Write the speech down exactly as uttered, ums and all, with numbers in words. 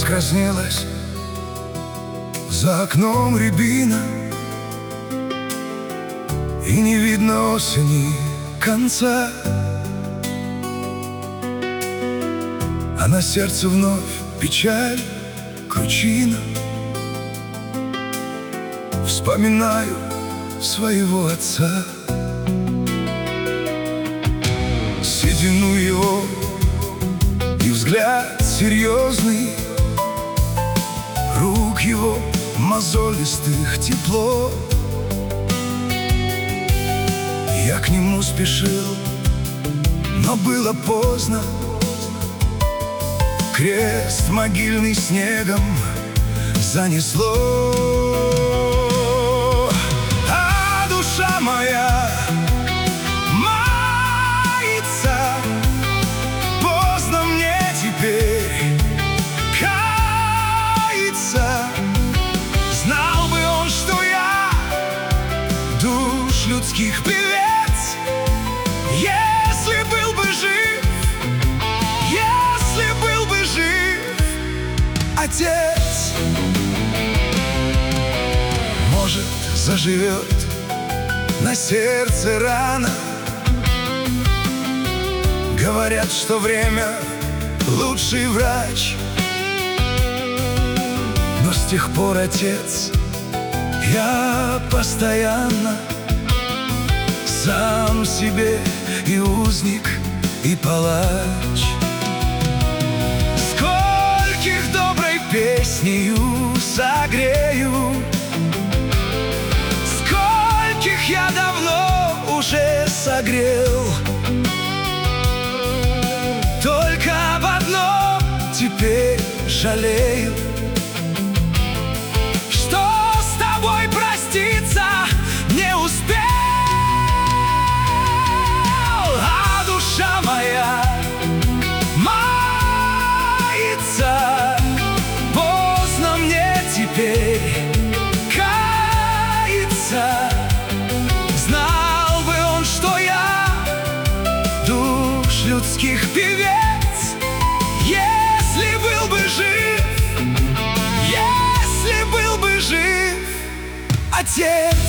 раскраснелась, за окном рябина, и не видно осени конца. А на сердце вновь печаль, кручина. Вспоминаю своего отца, седину его и взгляд серьезный, рук его мозолистых тепло. Я к нему спешил, но было поздно. Крест могильный снегом занесло, а душа моя мается. Поздно мне теперь каяться. Знал бы он, что я душ людских певец, если был бы жив, если был бы жив отец. Может, заживет на сердце рана. Говорят, что время лучший врач. Но с тех пор, отец, я постоянно сам себе и узник, и палач. Скольких доброй песнею согрею, скольких я давно уже согрел. Только об одном теперь жалею, что с тобой проститься не успел. А душа моя мается. Поздно мне теперь каяться. Знал бы он, что я душ людских певец, если был бы жив, если был бы жив отец.